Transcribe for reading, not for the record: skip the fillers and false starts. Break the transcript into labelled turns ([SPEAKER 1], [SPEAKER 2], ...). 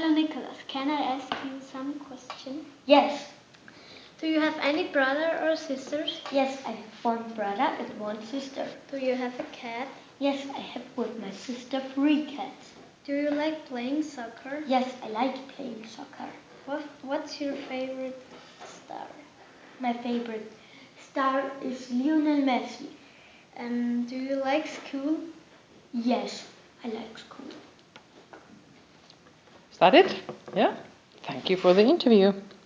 [SPEAKER 1] Hello, Nicholas. Can I ask you some questions?
[SPEAKER 2] Yes.
[SPEAKER 1] Do you have any brother or sisters?
[SPEAKER 2] Yes, I have one brother and one sister.
[SPEAKER 1] Do you have a cat?
[SPEAKER 2] Yes, I have with my sister 3 cats.
[SPEAKER 1] Do you like playing soccer?
[SPEAKER 2] Yes, I like playing soccer.
[SPEAKER 1] What's your favorite star?
[SPEAKER 2] My favorite star is Lionel Messi.
[SPEAKER 1] Do you like school?
[SPEAKER 2] Yes, I like school.
[SPEAKER 3] Is that it? Yeah. Thank you for the interview.